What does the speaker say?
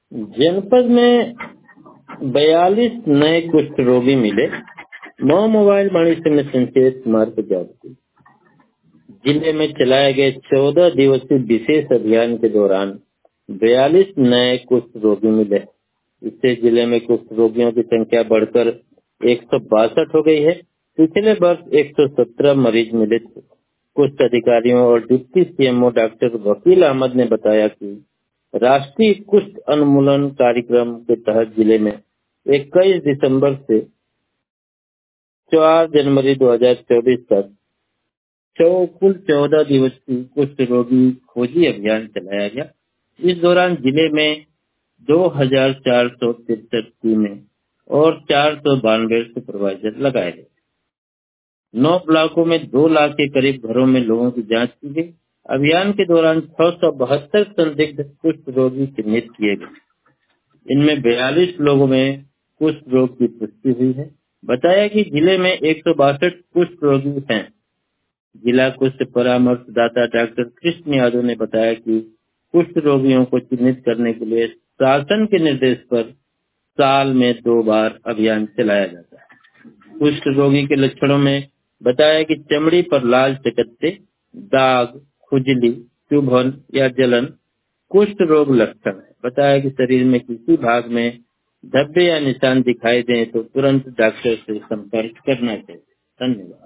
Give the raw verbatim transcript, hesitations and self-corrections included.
जनपद में बयालीस नए कुष्ठ रोगी मिले। नौ मोबाइल वाणी से में संचेत मार्ग जारी। जिले में चलाए गए चौदह दिवसीय विशेष अभियान के दौरान बयालीस नए कुष्ठ रोगी मिले। इससे जिले में कुष्ठ रोगियों की संख्या बढ़कर एक सौ बासठ हो गई है। पिछले वर्ष एक सौ सत्रह मरीज मिले थे। कुष्ठ अधिकारियों और डिप्टी सीएमओ डॉक्टर वकील अहमद ने बताया कि राष्ट्रीय कुष्ठ उन्मूलन कार्यक्रम के तहत जिले में इक्कीस दिसंबर से चार जनवरी दो हज़ार चौबीस तक कुल चौदह दिवसीय कुष्ठ रोगी खोजी अभियान चलाया गया। इस दौरान जिले में दो हजार चार सौ तिरसठ टीमें और चार सौ बानवे सुपरवाइजर लगाए गए। नौ ब्लॉकों में दो लाख के करीब घरों में लोगों की जांच की गई। अभियान के दौरान छह सौ बहत्तर संदिग्ध कुष्ठ रोगी चिन्हित किए गए। इनमें बयालीस लोगों में कुष्ठ रोग की पुष्टि हुई है। बताया कि जिले में एक सौ बासठ कुष्ठ रोगी हैं। जिला कुष्ठ परामर्शदाता डॉक्टर कृष्ण यादव ने बताया कि कुष्ठ रोगियों को चिन्हित करने के लिए शासन के निर्देश पर साल में दो बार अभियान चलाया जाता है। कुष्ठ रोगी के लक्षणों में बताया कि चमड़ी पर लाल चकत्ते, दाग, खुजली, चुभन या जलन कुष्ठ रोग लक्षण है। बताया कि शरीर में किसी भाग में धब्बे या निशान दिखाई दें तो तुरंत डॉक्टर से संपर्क करना चाहिए। धन्यवाद।